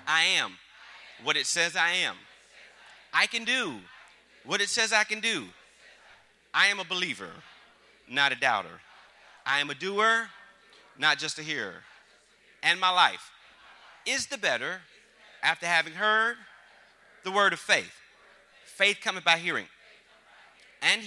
I am what it says I am. I can do what it says I can do. I am a believer, not a doubter. I am a doer, not just a hearer. And my life is the better after having heard the word of faith. Faith cometh by hearing, and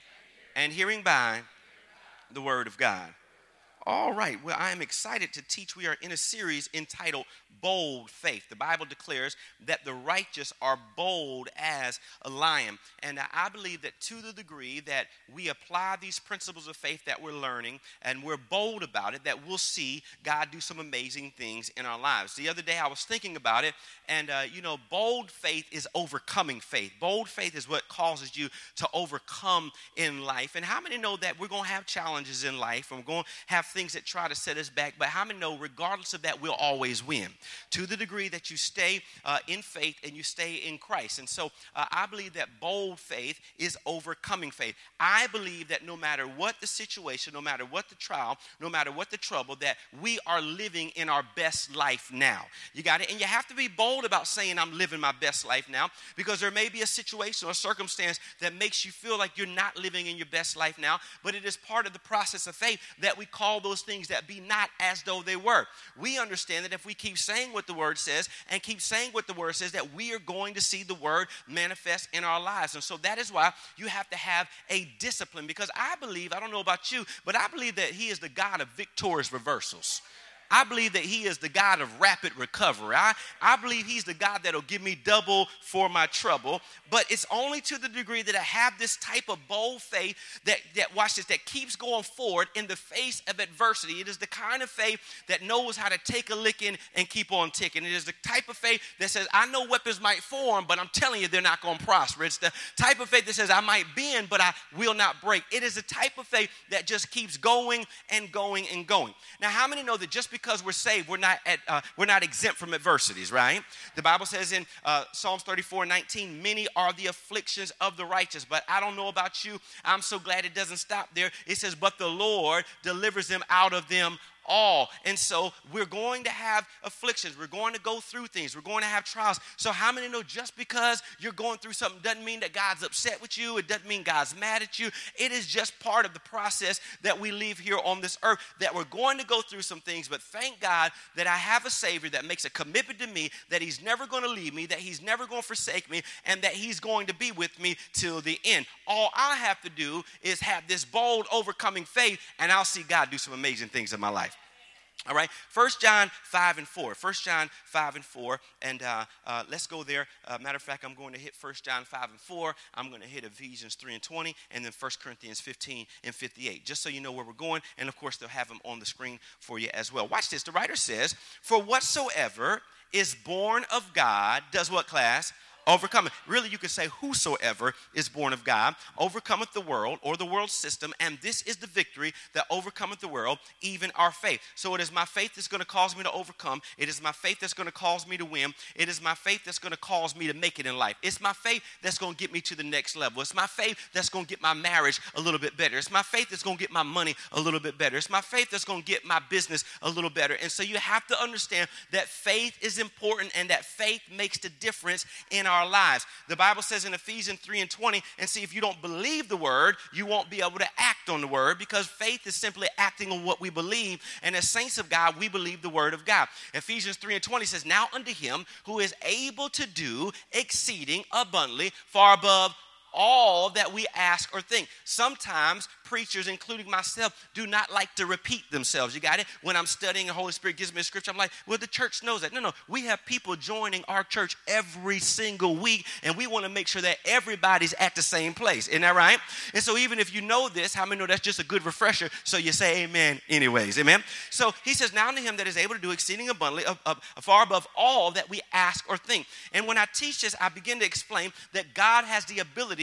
hearing by the word of God. All right, well, I am excited to teach. We are in a series entitled Bold Faith. The Bible declares that the righteous are bold as a lion. And I believe that to the degree that we apply these principles of faith that we're learning and we're bold about it, that we'll see God do some amazing things in our lives. The other day I was thinking about it, and bold faith is overcoming faith. Bold faith is what causes you to overcome in life. And how many know that we're going to have challenges in life and we're going to have things that try to set us back, but how many know regardless of that we'll always win to the degree that you stay in faith and you stay in Christ. And so I believe that bold faith is overcoming faith. I believe that no matter what the situation, no matter what the trial, no matter what the trouble, that we are living in our best life now. You got it? And you have to be bold about saying I'm living my best life now, because there may be a situation or circumstance that makes you feel like you're not living in your best life now, but it is part of the process of faith that we call those things that be not as though they were. We understand that if we keep saying what the word says and keep saying what the word says, that we are going to see the word manifest in our lives. And so that is why you have to have a discipline, because I believe, I don't know about you, but I believe that he is the God of victorious reversals. I believe that he is the God of rapid recovery. I believe he's the God that'll give me double for my trouble. But it's only to the degree that I have this type of bold faith that watch this, that keeps going forward in the face of adversity. It is the kind of faith that knows how to take a licking and keep on ticking. It is the type of faith that says, I know weapons might form, but I'm telling you they're not going to prosper. It's the type of faith that says, I might bend, but I will not break. It is the type of faith that just keeps going and going and going. Now, how many know that just because we're saved, we're not exempt from adversities, right? The Bible says in Psalms 34:19, many are the afflictions of the righteous. But I don't know about you. I'm so glad it doesn't stop there. It says, but the Lord delivers them out of them all. And so we're going to have afflictions. We're going to go through things. We're going to have trials. So how many know just because you're going through something doesn't mean that God's upset with you? It doesn't mean God's mad at you. It is just part of the process that we live here on this earth, that we're going to go through some things. But thank God that I have a Savior that makes a commitment to me, that he's never going to leave me, that he's never going to forsake me, and that he's going to be with me till the end. All I have to do is have this bold, overcoming faith, and I'll see God do some amazing things in my life. All right, 1 John 5:4. 1 John 5:4, and let's go there. Matter of fact, I'm going to hit 1 John 5:4. I'm going to hit Ephesians 3:20, and then 1 Corinthians 15:58, just so you know where we're going. And, of course, they'll have them on the screen for you as well. Watch this. The writer says, for whatsoever is born of God does what, class? Overcometh. Really, you could say whosoever is born of God overcometh the world or the world system, and this is the victory that overcometh the world, even our faith. So it is my faith that's going to cause me to overcome. It is my faith that's going to cause me to win. It is my faith that's going to cause me to make it in life. It's my faith that's going to get me to the next level. It's my faith that's going to get my marriage a little bit better. It's my faith that's going to get my money a little bit better. It's my faith that's going to get my business a little better. And so you have to understand that faith is important, and that faith makes the difference in our lives. The Bible says in Ephesians 3:20, and see, if you don't believe the word, you won't be able to act on the word, because faith is simply acting on what we believe. And as saints of God, we believe the word of God. Ephesians 3:20 says, now unto him who is able to do exceeding abundantly, far above all that we ask or think. Sometimes preachers, including myself, do not like to repeat themselves. You got it? When I'm studying, the Holy Spirit gives me a scripture, I'm like, well, the church knows that. No. We have people joining our church every single week, and we want to make sure that everybody's at the same place. Isn't that right? And so even if you know this, how many know that's just a good refresher? So you say amen anyways. Amen? So he says, now unto him that is able to do exceeding abundantly, far above all that we ask or think. And when I teach this, I begin to explain that God has the ability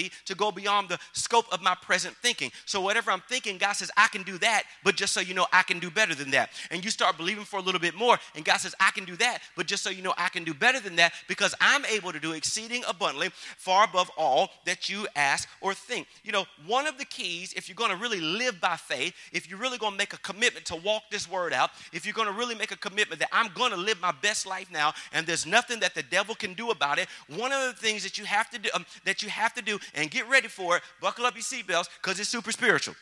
ability to go beyond the scope of my present thinking. So whatever I'm thinking, God says, I can do that, but just so you know, I can do better than that. And you start believing for a little bit more, and God says, I can do that, but just so you know, I can do better than that, because I'm able to do exceeding abundantly, far above all that you ask or think. You know, one of the keys, if you're going to really live by faith, if you're really going to make a commitment to walk this word out, if you're going to really make a commitment that I'm going to live my best life now, and there's nothing that the devil can do about it, one of the things that you have to do, and get ready for it, buckle up your seatbelts, because it's super spiritual.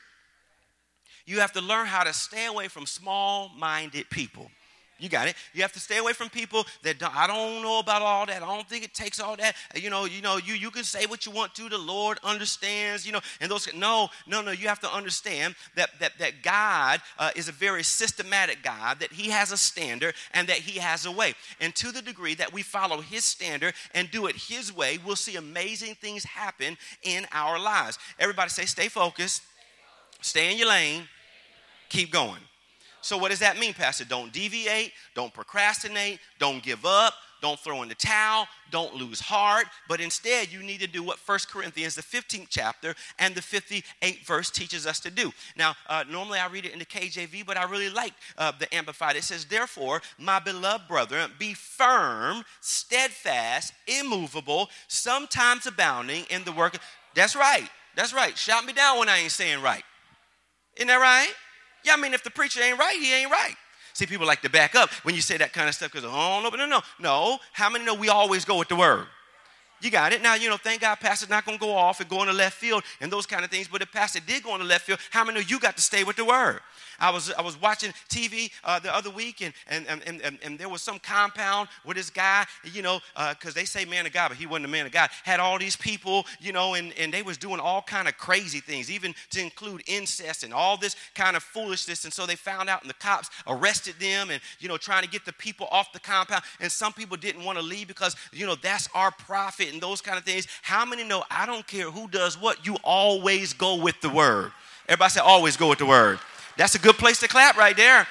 You have to learn how to stay away from small-minded people. You got it. You have to stay away from people that I don't know about all that. I don't think it takes all that. You can say what you want to. The Lord understands. And those. No. You have to understand that God is a very systematic God. That He has a standard and that He has a way. And to the degree that we follow His standard and do it His way, we'll see amazing things happen in our lives. Everybody say, stay focused. Stay in your lane. Keep going. So what does that mean, Pastor? Don't deviate, don't procrastinate, don't give up, don't throw in the towel, don't lose heart, but instead you need to do what 1 Corinthians, the 15th chapter and the 58th verse teaches us to do. Now, normally I read it in the KJV, but I really like the Amplified. It says, therefore, my beloved brethren, be firm, steadfast, immovable, sometimes abounding in the work. That's right. Shout me down when I ain't saying right. Isn't that right? Yeah, I mean, if the preacher ain't right, he ain't right. See, people like to back up when you say that kind of stuff because, no. How many know we always go with the word? You got it. Now, thank God pastor's not going to go off and go in the left field and those kind of things. But if pastor did go in the left field, how many know you got to stay with the word? I was watching TV the other week, and there was some compound where this guy, because they say man of God, but he wasn't a man of God, had all these people, and they was doing all kind of crazy things, even to include incest and all this kind of foolishness. And so they found out, and the cops arrested them and, trying to get the people off the compound. And some people didn't want to leave because, that's our prophet and those kind of things. How many know I don't care who does what, you always go with the word? Everybody say always go with the word. That's a good place to clap right there.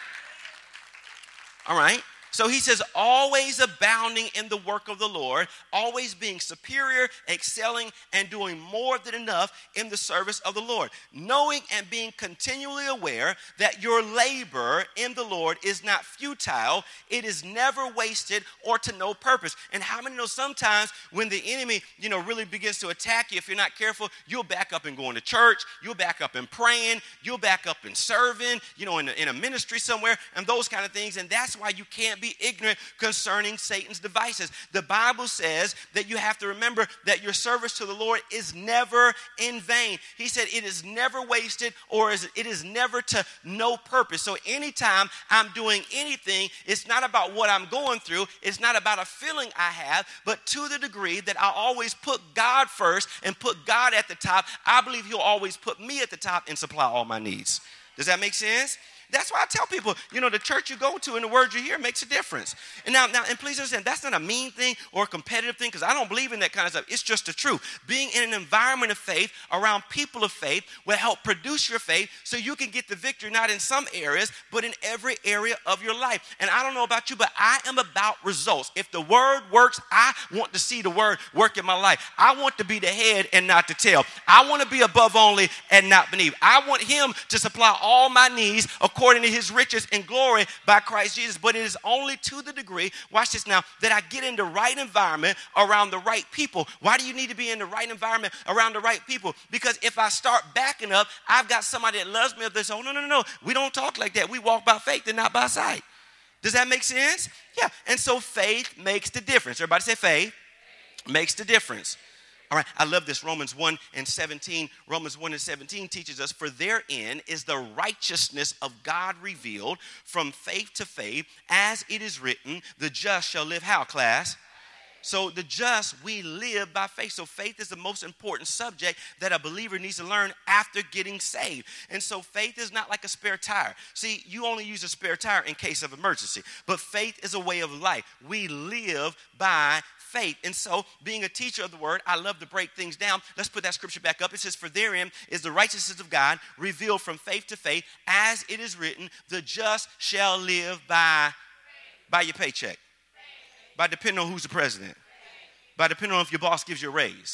All right. So he says, always abounding in the work of the Lord, always being superior, excelling, and doing more than enough in the service of the Lord, knowing and being continually aware that your labor in the Lord is not futile, it is never wasted or to no purpose. And how many know sometimes when the enemy, really begins to attack you, if you're not careful, you'll back up and going to church, you'll back up and praying, you'll back up and serving, in a ministry somewhere, and those kind of things. And that's why you can't be ignorant concerning Satan's devices. The Bible says that you have to remember that your service to the Lord is never in vain. He said it is never wasted, or it is never to no purpose. So anytime I'm doing anything, it's not about what I'm going through. It's not about a feeling I have, but to the degree that I always put God first and put God at the top, I believe He'll always put me at the top and supply all my needs. Does that make sense? That's why I tell people, the church you go to and the word you hear makes a difference. And now, and please understand, that's not a mean thing or a competitive thing, because I don't believe in that kind of stuff. It's just the truth. Being in an environment of faith, around people of faith, will help produce your faith so you can get the victory, not in some areas, but in every area of your life. And I don't know about you, but I am about results. If the word works, I want to see the word work in my life. I want to be the head and not the tail. I want to be above only and not beneath. I want Him to supply all my needs according to His riches and glory by Christ Jesus. But it is only to the degree, watch this now, that I get in the right environment around the right people. Why do you need to be in the right environment around the right people? Because if I start backing up, I've got somebody that loves me. They say, oh, no. We don't talk like that. We walk by faith and not by sight. Does that make sense? Yeah. And so faith makes the difference. Everybody say faith makes the difference. All right, I love this. Romans 1:17. Romans 1:17 teaches us, for therein is the righteousness of God revealed from faith to faith, as it is written, the just shall live how, class? So the just, we live by faith. So faith is the most important subject that a believer needs to learn after getting saved. And so faith is not like a spare tire. See, you only use a spare tire in case of emergency. But faith is a way of life. We live by faith. And so, being a teacher of the word, I love to break things down. Let's put that scripture back up. It says, for therein is the righteousness of God revealed from faith to faith, as it is written, the just shall live by your paycheck, by depending on who's the president, by depending on if your boss gives you a raise.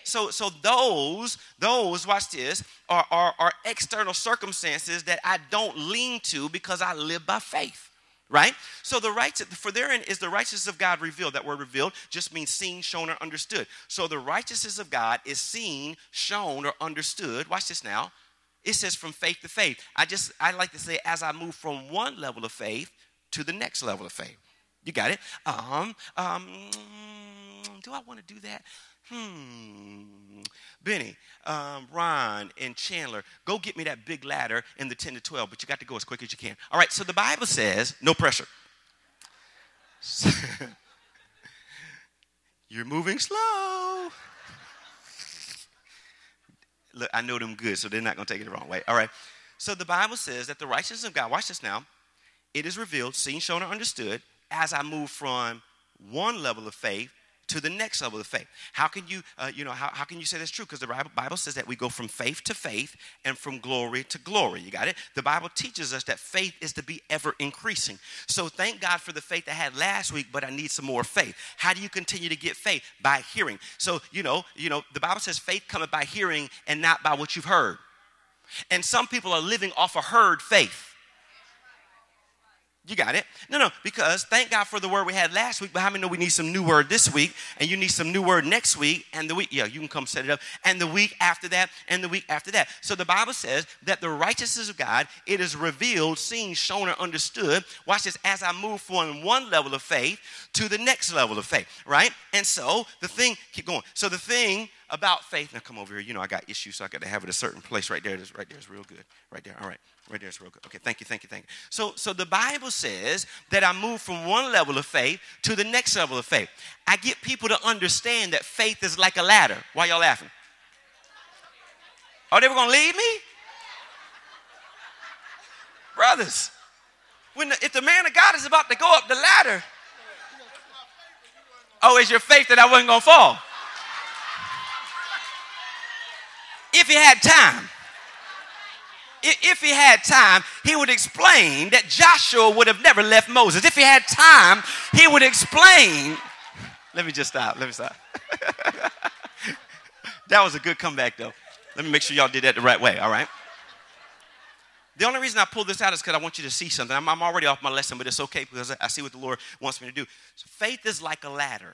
So those, watch this, are external circumstances that I don't lean to because I live by faith. Right? So the righteous, for therein is the righteousness of God revealed. That word revealed just means seen, shown, or understood. So the righteousness of God is seen, shown, or understood. Watch this now. It says from faith to faith. I like to say as I move from one level of faith to the next level of faith. You got it? Do I want to do that? Benny, Ron, and Chandler, go get me that big ladder in the 10 to 12, but you got to go as quick as you can. All right, so the Bible says, no pressure. You're moving slow. Look, I know them good, so they're not going to take it the wrong way. All right, so the Bible says that the righteousness of God, watch this now, it is revealed, seen, shown, or understood as I move from one level of faith to the next level of faith. How can you, how can you say that's true? Because the Bible says that we go from faith to faith and from glory to glory. You got it? The Bible teaches us that faith is to be ever increasing. So thank God for the faith I had last week, but I need some more faith. How do you continue to get faith? By hearing. So, the Bible says faith cometh by hearing and not by what you've heard. And some people are living off a heard faith. You got it? No, because thank God for the word we had last week, but how many know we need some new word this week, and you need some new word next week, and the week, you can come set it up, and the week after that, and the week after that. So the Bible says that the righteousness of God, it is revealed, seen, shown, or understood. Watch this, as I move from one level of faith to the next level of faith, right? And so keep going. So the thing about faith, now come over here, I got issues, so I got to have it a certain place right there. Right there is real good. Right there, all right. Right there is real good. Okay, thank you. So the Bible says that I move from one level of faith to the next level of faith. I get people to understand that faith is like a ladder. Why y'all laughing? Oh, they were going to leave me? Brothers, if the man of God is about to go up the ladder, it's your faith that I wasn't going to fall. If he had time, he would explain that Joshua would have never left Moses. If he had time, he would explain. Let me stop. That was a good comeback, though. Let me make sure y'all did that the right way, all right? The only reason I pulled this out is because I want you to see something. I'm already off my lesson, but it's okay because I see what the Lord wants me to do. So faith is like a ladder.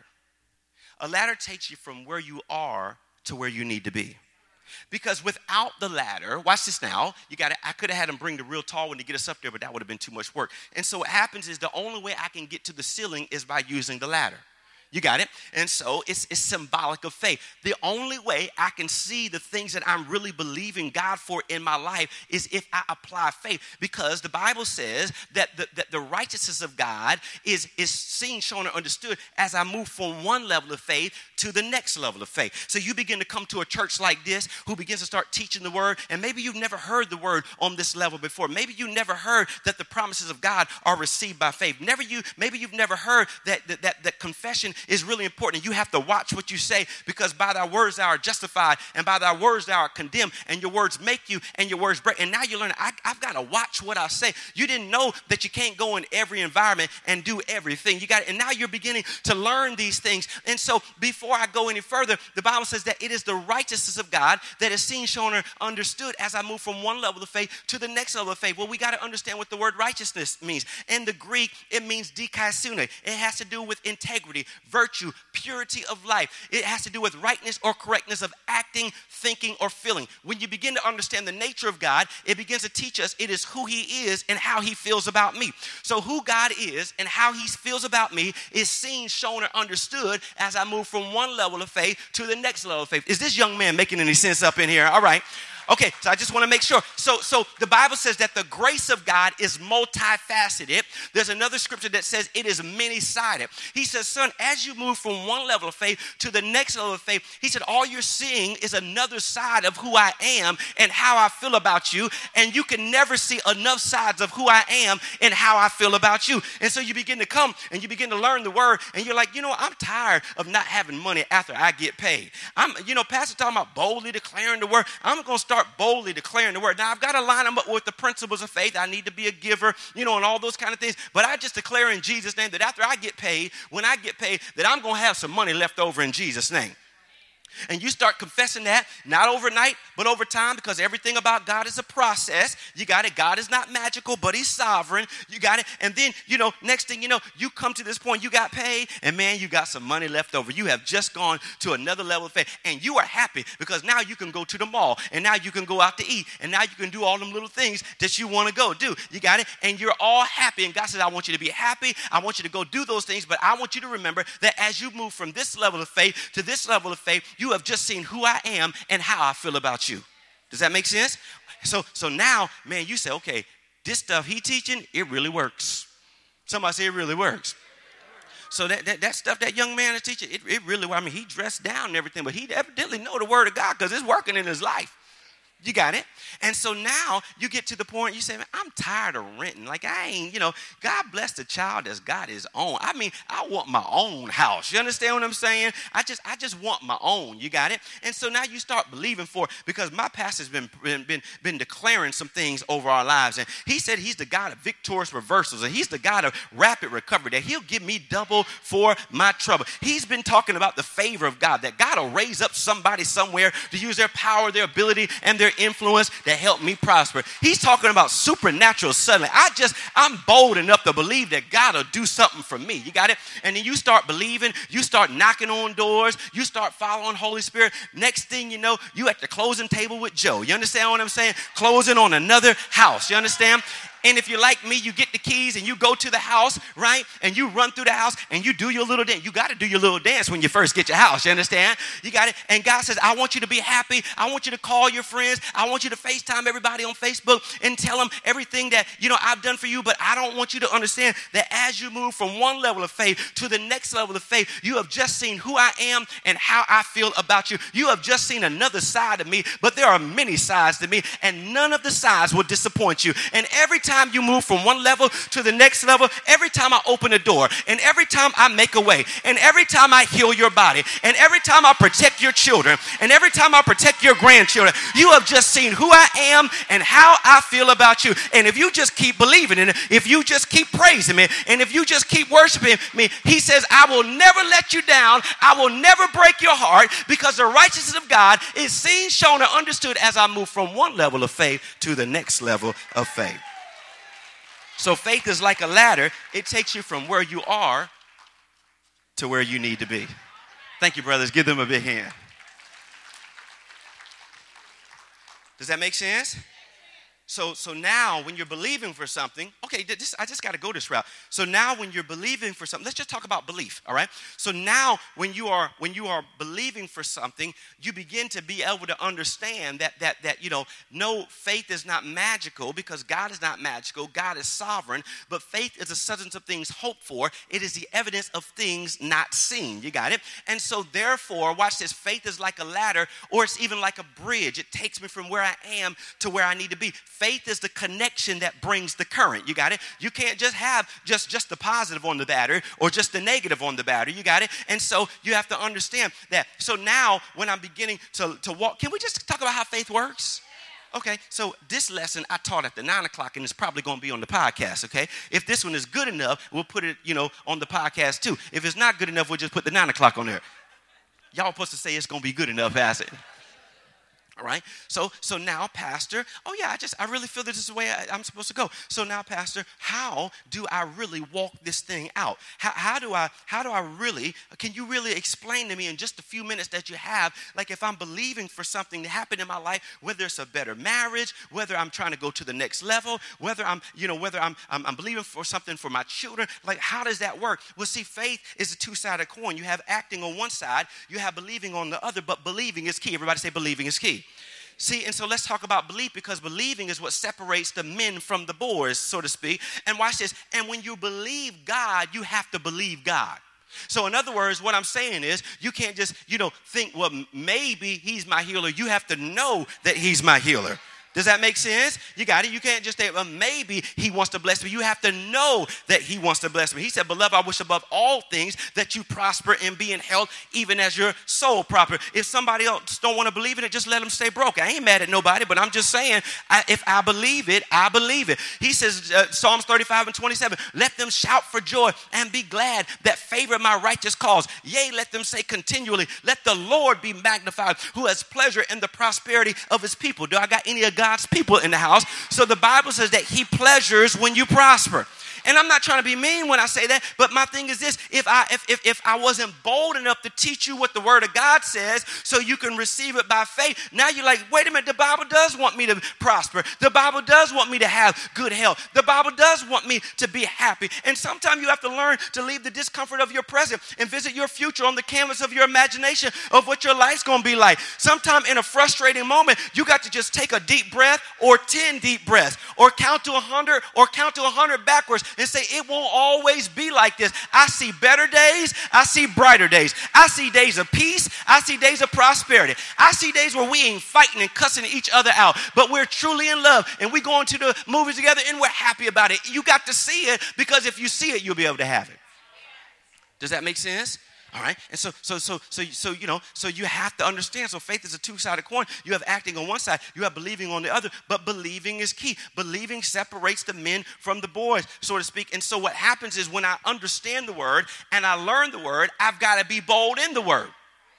A ladder takes you from where you are to where you need to be. Because without the ladder, watch this now, I could have had him bring the real tall one to get us up there, but that would have been too much work. And so what happens is the only way I can get to the ceiling is by using the ladder. You got it? And so it's symbolic of faith. The only way I can see the things that I'm really believing God for in my life is if I apply faith. Because the Bible says that the righteousness of God is seen, shown, or understood as I move from one level of faith to the next level of faith. So you begin to come to a church like this who begins to start teaching the word, and maybe you've never heard the word on this level before. Maybe you never heard that the promises of God are received by faith. Maybe you've never heard that confession is really important. You have to watch what you say, because by thy words thou art justified, and by thy words thou art condemned, and your words make you, and your words break. And now you learn, I've got to watch what I say. You didn't know that you can't go in every environment and do everything. You got it. And now you're beginning to learn these things. And so before I go any further, the Bible says that it is the righteousness of God that is seen, shown, or understood as I move from one level of faith to the next level of faith. Well, we got to understand what the word righteousness means. In the Greek, it means dikaisune. It has to do with integrity, virtue, purity of life. It has to do with rightness or correctness of acting, thinking, or feeling. When you begin to understand the nature of God, it begins to teach us it is who he is and how he feels about me. So who God is and how he feels about me is seen, shown, or understood as I move from one level of faith to the next level of faith. Is this young man making any sense up in here? All right. Okay, so I just want to make sure. So the Bible says that the grace of God is multifaceted. There's another scripture that says it is many-sided. He says, son, as you move from one level of faith to the next level of faith, he said, all you're seeing is another side of who I am and how I feel about you. And you can never see enough sides of who I am and how I feel about you. And so you begin to come and you begin to learn the word. And you're like, I'm tired of not having money after I get paid. Pastor talking about boldly declaring the word. I'm going to start boldly declaring the word. Now, I've got to line them up with the principles of faith. I need to be a giver, and all those kind of things. But I just declare in Jesus' name that after I get paid, when I get paid, that I'm going to have some money left over in Jesus' name. And you start confessing that, not overnight, but over time, because everything about God is a process. You got it. God is not magical, but he's sovereign. You got it. And then, next thing you know, you come to this point, you got paid, and man, you got some money left over. You have just gone to another level of faith, and you are happy because now you can go to the mall, and now you can go out to eat, and now you can do all them little things that you want to go do. You got it. And you're all happy, and God says, I want you to be happy. I want you to go do those things, but I want you to remember that as you move from this level of faith to this level of faith, you have just seen who I am and how I feel about you. Does that make sense? So now, man, you say, okay, this stuff he teaching, it really works. Somebody say it really works. So that stuff that young man is teaching, it really, he dressed down and everything, but he evidently know the word of God because it's working in his life. You got it? And so now you get to the point you say, man, I'm tired of renting. Like I ain't, God bless the child that's got his own. I want my own house. You understand what I'm saying? I just want my own. You got it? And so now you start believing for it because my pastor's been declaring some things over our lives. And he said he's the God of victorious reversals. And he's the God of rapid recovery, that he'll give me double for my trouble. He's been talking about the favor of God, that God will raise up somebody somewhere to use their power, their ability, and their influence that help me prosper. He's talking about supernatural suddenly. I'm bold enough to believe that God will do something for me. You got it? And then you start believing, you start knocking on doors, you start following Holy Spirit. Next thing you know, you at the closing table with Joe. You understand what I'm saying? Closing on another house. You understand? And if you're like me, you get the keys and you go to the house, right? And you run through the house and you do your little dance. You got to do your little dance when you first get your house. You understand? You got it. And God says, I want you to be happy. I want you to call your friends. I want you to FaceTime everybody on Facebook and tell them everything that, I've done for you. But I don't want you to understand that as you move from one level of faith to the next level of faith, you have just seen who I am and how I feel about you. You have just seen another side of me, but there are many sides to me, and none of the sides will disappoint you. And every time you move from one level to the next level, every time I open a door, and every time I make a way, and every time I heal your body, and every time I protect your children, and every time I protect your grandchildren, you have just seen who I am and how I feel about you. And if you just keep believing in it, if you just keep praising me, and if you just keep worshiping me, he says, I will never let you down. I will never break your heart, because the righteousness of God is seen, shown, and understood as I move from one level of faith to the next level of faith. So faith is like a ladder. It takes you from where you are to where you need to be. Thank you, brothers. Give them a big hand. Does that make sense? So now when you're believing for something, okay, I just got to go this route. So now when you're believing for something, let's just talk about belief, all right? So now when you are believing for something, you begin to be able to understand that no, faith is not magical, because God is not magical. God is sovereign, but faith is the substance of things hoped for. It is the evidence of things not seen. You got it? And so therefore, watch this, faith is like a ladder, or it's even like a bridge. It takes me from where I am to where I need to be. Faith is the connection that brings the current. You got it? You can't just have just the positive on the battery or just the negative on the battery. You got it? And so you have to understand that. So now when I'm beginning to walk, can we just talk about how faith works? Okay, so this lesson I taught at the 9 o'clock, and it's probably going to be on the podcast, okay? If this one is good enough, we'll put it, on the podcast too. If it's not good enough, we'll just put the 9 o'clock on there. Y'all supposed to say it's going to be good enough, Pastor. All right. So now, Pastor, I really feel that this is the way I'm supposed to go. So now, Pastor, how do I really walk this thing out? How do I really, can you really explain to me in just a few minutes that you have, like if I'm believing for something to happen in my life, whether it's a better marriage, whether I'm trying to go to the next level, whether I'm believing for something for my children, like how does that work? Well, see, faith is a two-sided coin. You have acting on one side, you have believing on the other, but believing is key. Everybody say believing is key. See, and so let's talk about belief, because believing is what separates the men from the boys, so to speak. And watch this. And when you believe God, you have to believe God. So in other words, what I'm saying is you can't just, think, well, maybe he's my healer. You have to know that he's my healer. Does that make sense? You got it. You can't just say, well, maybe he wants to bless me. You have to know that he wants to bless me. He said, beloved, I wish above all things that you prosper and be in health, even as your soul prosper. If somebody else don't want to believe in it, just let them stay broke. I ain't mad at nobody, but I'm just saying, if I believe it, I believe it. He says, Psalms 35:27, let them shout for joy and be glad that favor my righteous cause. Yea, let them say continually, let the Lord be magnified, who has pleasure in the prosperity of his people. Do I got any of God's people in the house? So the Bible says that he pleasures when you prosper. And I'm not trying to be mean when I say that, but my thing is this: if I wasn't bold enough to teach you what the Word of God says so you can receive it by faith, now you're like, wait a minute, the Bible does want me to prosper. The Bible does want me to have good health. The Bible does want me to be happy. And sometimes you have to learn to leave the discomfort of your present and visit your future on the canvas of your imagination of what your life's going to be like. Sometime in a frustrating moment, you got to just take a deep breath or 10 deep breaths or count to 100 or count to 100 backwards and say, it won't always be like this. I see better days. I see brighter days. I see days of peace. I see days of prosperity. I see days where we ain't fighting and cussing each other out, but we're truly in love and we go into the movies together and we're happy about it. You got to see it, because if you see it, you'll be able to have it. Does that make sense? All right. And so you have to understand. So faith is a two-sided coin. You have acting on one side, you have believing on the other, but believing is key. Believing separates the men from the boys, so to speak. And so what happens is when I understand the word and I learn the word, I've got to be bold in the word.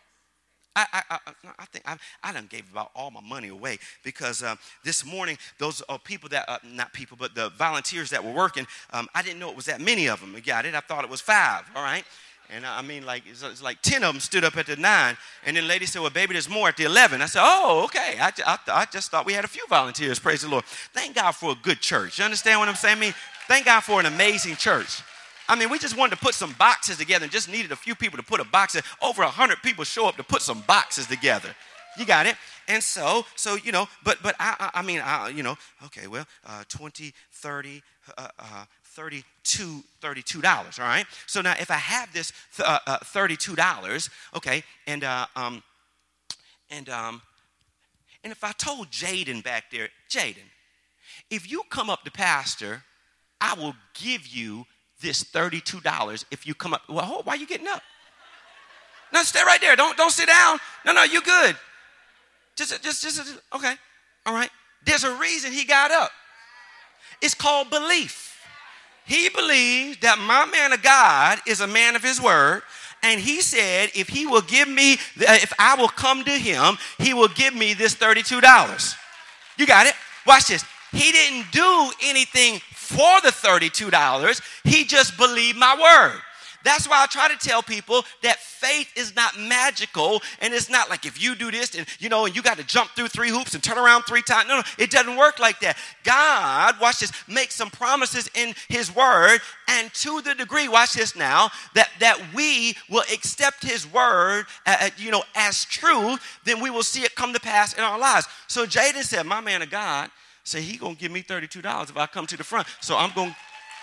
I think I done gave about all my money away, because this morning, those people that, not people, but the volunteers that were working, I didn't know it was that many of them. You got it? I thought it was 5, all right? And I mean, like, it's like 10 of them stood up at the 9. And then lady said, well, baby, there's more at the 11. I said, oh, okay. I just thought we had a few volunteers. Praise the Lord. Thank God for a good church. You understand what I'm saying? I mean, thank God for an amazing church. I mean, we just wanted to put some boxes together and just needed a few people to put a box in. Over 100 people show up to put some boxes together. You got it? And so but I mean, okay, well, 20, 30, $32, all right? So now if I have this $32, okay, and if I told Jaden back there, Jaden, if you come up to pastor, I will give you this $32 if you come up. Well, why are you getting up? No, stay right there. Don't sit down. No, you good. Just okay. All right. There's a reason he got up. It's called belief. He believes that my man of God is a man of his word. And he said, if he will give me, if I will come to him, he will give me this $32. You got it? Watch this. He didn't do anything for the $32. He just believed my word. That's why I try to tell people that faith is not magical, and it's not like if you do this and you got to jump through 3 hoops and turn around 3 times. No, it doesn't work like that. God, watch this, makes some promises in his word, and to the degree, watch this now, that we will accept his word, as truth, then we will see it come to pass in our lives. So Jaden said, my man of God said he gonna give me $32 if I come to the front. So I'm going.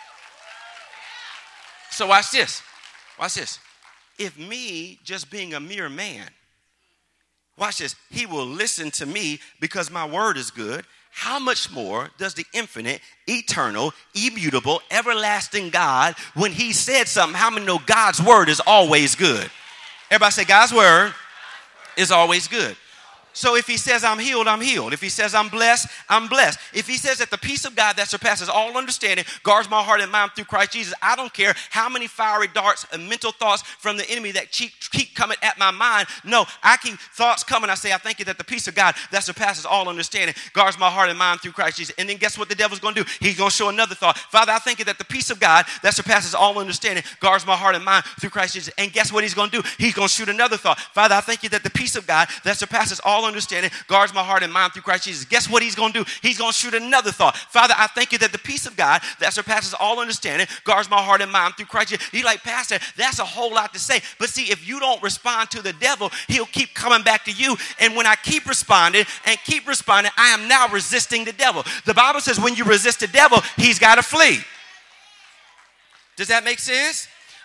So watch this. Watch this. If me just being a mere man, watch this, he will listen to me because my word is good. How much more does the infinite, eternal, immutable, everlasting God, when he said something, how many know God's word is always good? Everybody say God's word is always good. So if he says I'm healed, I'm healed. If he says I'm blessed, I'm blessed. If he says that the peace of God that surpasses all understanding guards my heart and mind through Christ Jesus, I don't care how many fiery darts and mental thoughts from the enemy that keep coming at my mind. No, I keep thoughts coming. I say, I thank you that the peace of God that surpasses all understanding guards my heart and mind through Christ Jesus. And then guess what the devil's going to do? He's going to show another thought. Father, I thank you that the peace of God that surpasses all understanding guards my heart and mind through Christ Jesus. And guess what he's going to do? He's going to shoot another thought. Father, I thank you that the peace of God that surpasses all understanding guards my heart and mind through Christ Jesus. Guess what he's going to do? He's going to shoot another thought. Father, I thank you that the peace of God that surpasses all understanding guards my heart and mind through Christ Jesus. He's like, Pastor, that's a whole lot to say. But see, if you don't respond to the devil, he'll keep coming back to you. And when I keep responding, I am now resisting the devil. The Bible says when you resist the devil, he's got to flee. Does that make sense?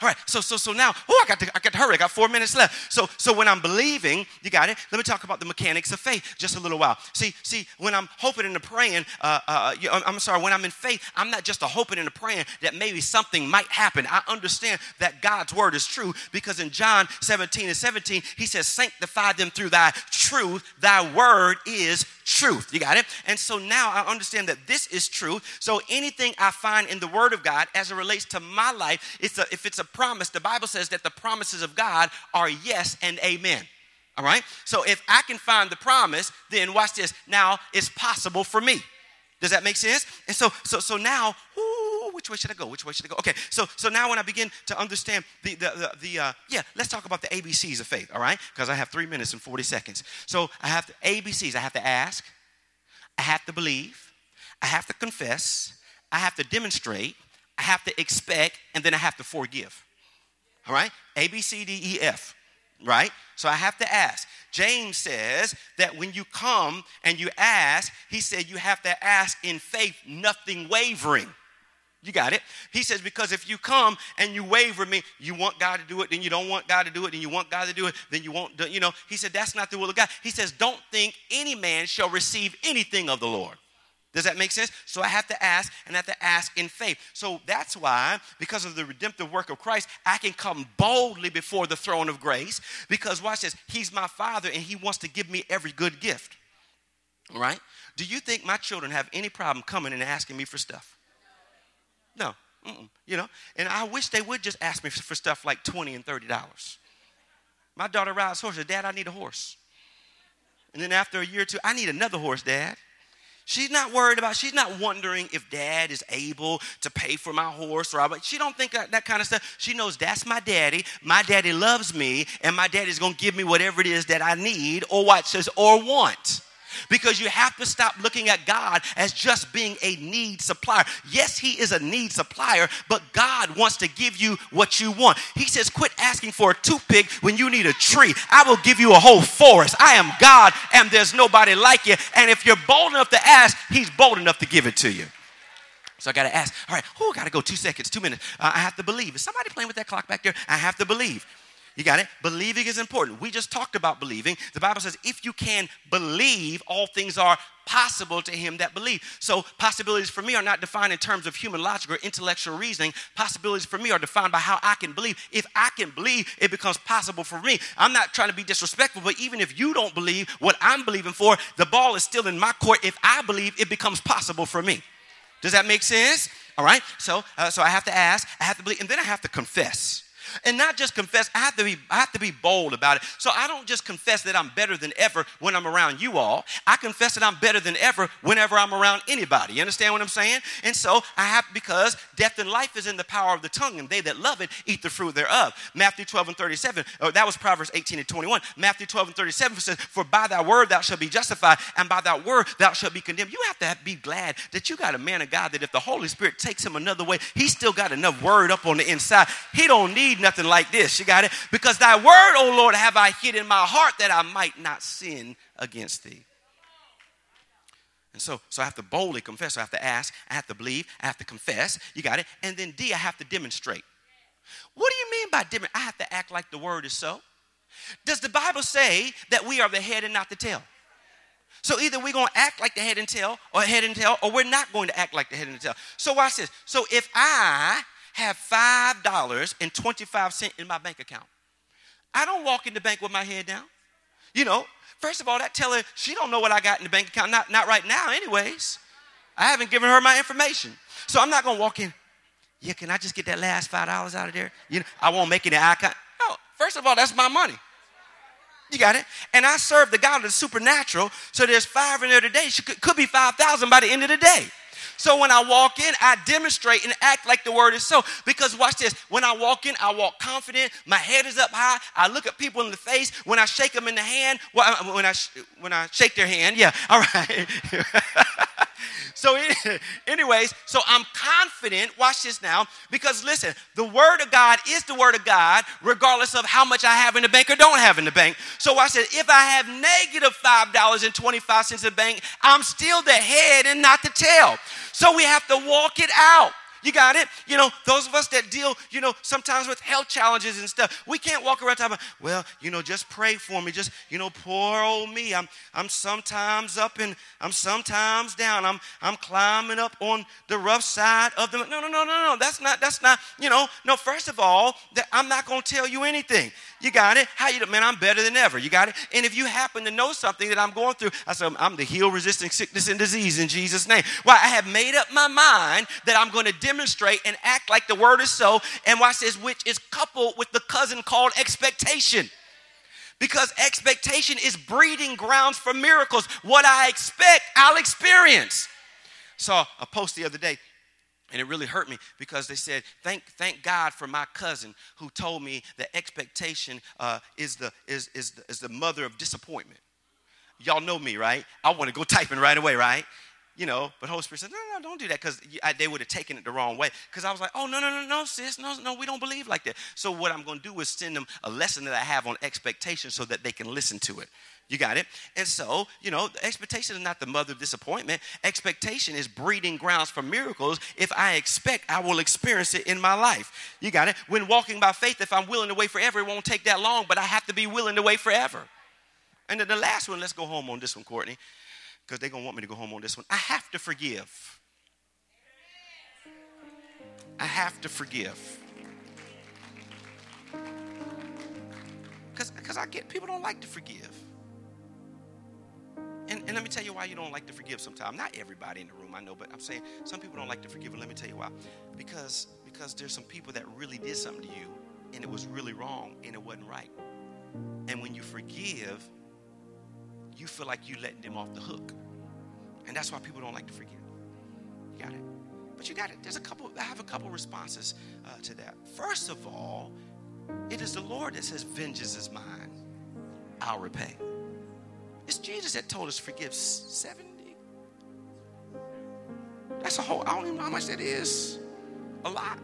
All right, so now, I got to hurry. I got 4 minutes left. So when I'm believing, you got it? Let me talk about the mechanics of faith just a little while. See, when I'm hoping and praying, when I'm in faith, I'm not just hoping and praying that maybe something might happen. I understand that God's word is true because in John 17:17, he says, sanctify them through thy truth. Thy word is truth. You got it? And so now I understand that this is truth. So anything I find in the word of God as it relates to my life, if it's a promise, the Bible says that the promises of God are yes and amen. All right? So if I can find the promise, then watch this. Now it's possible for me. Does that make sense? And so now, which way should I go? Okay, so now when I begin to understand let's talk about the ABCs of faith, all right? Because I have 3 minutes and 40 seconds. So I have the ABCs. I have to ask, I have to believe, I have to confess, I have to demonstrate, I have to expect, and then I have to forgive. All right? A, B, C, D, E, F. Right? So I have to ask. James says that when you come and you ask, he said you have to ask in faith, nothing wavering. You got it? He says, because if you come and you waver me, you want God to do it, then you don't want God to do it, then you want God to do it, then you won't do, he said, that's not the will of God. He says, don't think any man shall receive anything of the Lord. Does that make sense? So I have to ask, and I have to ask in faith. So that's why, because of the redemptive work of Christ, I can come boldly before the throne of grace. Because watch this, he's my Father, and he wants to give me every good gift. All right? Do you think my children have any problem coming and asking me for stuff? No. And I wish they would just ask me for stuff like $20 and $30. My daughter rides horses. Dad, I need a horse. And then after a year or two, I need another horse, Dad. She's not wondering if Dad is able to pay for my horse. She don't think that kind of stuff. She knows that's my daddy. My daddy loves me, and my daddy's going to give me whatever it is that I need or want. Because you have to stop looking at God as just being a need supplier. Yes, he is a need supplier, but God wants to give you what you want. He says, quit asking for a toothpick when you need a tree. I will give you a whole forest. I am God, and there's nobody like you. And if you're bold enough to ask, he's bold enough to give it to you. So I got to ask, all right, got to go 2 seconds, 2 minutes. I have to believe. Is somebody playing with that clock back there? I have to believe. You got it? Believing is important. We just talked about believing. The Bible says if you can believe, all things are possible to him that believe. So possibilities for me are not defined in terms of human logic or intellectual reasoning. Possibilities for me are defined by how I can believe. If I can believe, it becomes possible for me. I'm not trying to be disrespectful, but even if you don't believe what I'm believing for, the ball is still in my court. If I believe, it becomes possible for me. Does that make sense? All right. So I have to ask, I have to believe, and then I have to confess. And not just confess, I have to be bold about it. So I don't just confess that I'm better than ever when I'm around you all. I confess that I'm better than ever whenever I'm around anybody. You understand what I'm saying? And so because death and life is in the power of the tongue, and they that love it eat the fruit thereof. Matthew 12:37. That was Proverbs 18:21. Matthew 12:37 says, for by thy word thou shalt be justified, and by thy word thou shalt be condemned. You have to be glad that you got a man of God that if the Holy Spirit takes him another way, he's still got enough word up on the inside. He don't need nothing like this. You got it? Because thy word, O Lord, have I hid in my heart that I might not sin against thee. And so I have to boldly confess. So I have to ask, I have to believe, I have to confess. You got it? And then D, I have to demonstrate. What do you mean by demonstrate? I have to act like the word is so. Does the Bible say that we are the head and not the tail? So either we're going to act like the head and tail, or we're not going to act like the head and the tail. So watch this. So if I have $5.25 in my bank account, I don't walk in the bank with my head down. First of all, that teller, she don't know what I got in the bank account. Not right now anyways. I haven't given her my information. So I'm not going to walk in. Yeah, can I just get that last $5 out of there? I won't make any eye contact. No, first of all, that's my money. You got it? And I serve the God of the supernatural. So there's 5 in there today. Could be 5,000 by the end of the day. So when I walk in, I demonstrate and act like the word is so. Because watch this. When I walk in, I walk confident. My head is up high. I look at people in the face. When I shake them in the hand, when I shake their hand, yeah, all right. So anyways, so I'm confident, watch this now, because listen, the word of God is the word of God, regardless of how much I have in the bank or don't have in the bank. So watch this, if I have negative $5.25 in the bank, I'm still the head and not the tail. So we have to walk it out. You got it? You know, those of us that deal, you know, sometimes with health challenges and stuff, we can't walk around talking about, well, you know, just pray for me. Just, you know, poor old me. I'm sometimes up and I'm sometimes down. I'm climbing up on the rough side of the, no. That's not, you know, no, first of all, that I'm not going to tell you anything. You got it? How you, man, I'm better than ever. You got it? And if you happen to know something that I'm going through, I said, I'm the heal resisting sickness and disease in Jesus' name. Well, I have made up my mind that I'm going to demonstrate and act like the word is so. And watch this, which is coupled with the cousin called expectation. Because expectation is breeding grounds for miracles. What I expect, I'll experience. Saw a post the other day. And it really hurt me because they said, thank God for my cousin who told me that expectation is the mother of disappointment. Y'all know me, right? I want to go typing right away, right? You know, but Holy Spirit said, no, don't do that, because they would have taken it the wrong way. Because I was like, oh, no, sis, no, we don't believe like that. So what I'm going to do is send them a lesson that I have on expectation so that they can listen to it. You got it? And so, you know, expectation is not the mother of disappointment. Expectation is breeding grounds for miracles. If I expect, I will experience it in my life. You got it? When walking by faith, if I'm willing to wait forever, it won't take that long, but I have to be willing to wait forever. And then the last one, let's go home on this one, Courtney, because they're going to want me to go home on this one. I have to forgive. I have to forgive. Because I get people don't like to forgive. And let me tell you why you don't like to forgive sometimes. Not everybody in the room, I know, but I'm saying some people don't like to forgive, and let me tell you why. Because there's some people that really did something to you, and it was really wrong, and it wasn't right. And when you forgive, you feel like you letting them off the hook. And that's why people don't like to forgive. You got it? But you got it. I have a couple responses to that. First of all, it is the Lord that says, vengeance is mine, I'll repay. It's Jesus that told us forgive 70. That's a whole, I don't even know how much that is. A lot.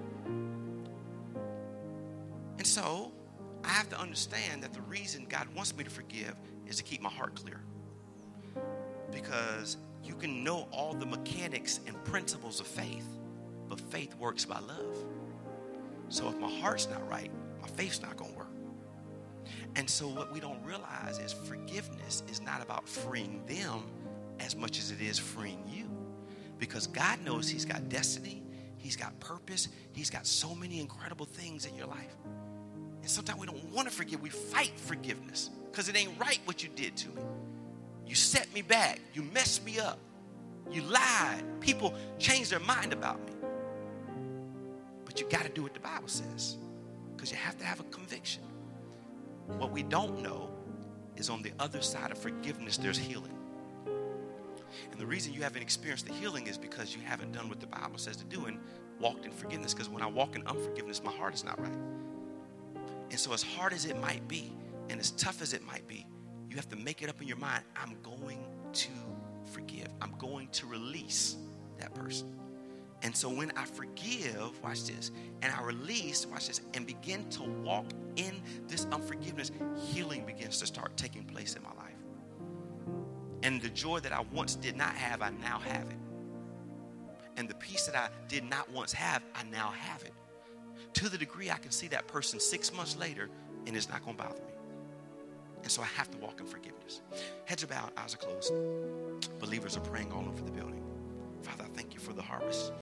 And so, I have to understand that the reason God wants me to forgive is to keep my heart clear. Because you can know all the mechanics and principles of faith, but faith works by love. So if my heart's not right, my faith's not going to work. And so what we don't realize is forgiveness is not about freeing them as much as it is freeing you. Because God knows He's got destiny, He's got purpose, He's got so many incredible things in your life. And sometimes we don't want to forgive. We fight forgiveness because it ain't right what you did to me. You set me back. You messed me up. You lied. People changed their mind about me. But you got to do what the Bible says, because you have to have a conviction. What we don't know is on the other side of forgiveness, there's healing. And the reason you haven't experienced the healing is because you haven't done what the Bible says to do and walked in forgiveness. Because when I walk in unforgiveness, my heart is not right. And so as hard as it might be and as tough as it might be, you have to make it up in your mind, I'm going to forgive. I'm going to release that person. And so when I forgive, watch this, and I release, watch this, and begin to walk in this unforgiveness, healing begins to start taking place in my life. And the joy that I once did not have, I now have it. And the peace that I did not once have, I now have it. To the degree I can see that person 6 months later, and it's not going to bother me. And so I have to walk in forgiveness. Heads are bowed, eyes are closed. Believers are praying all over the building. Father, I thank you for the harvest.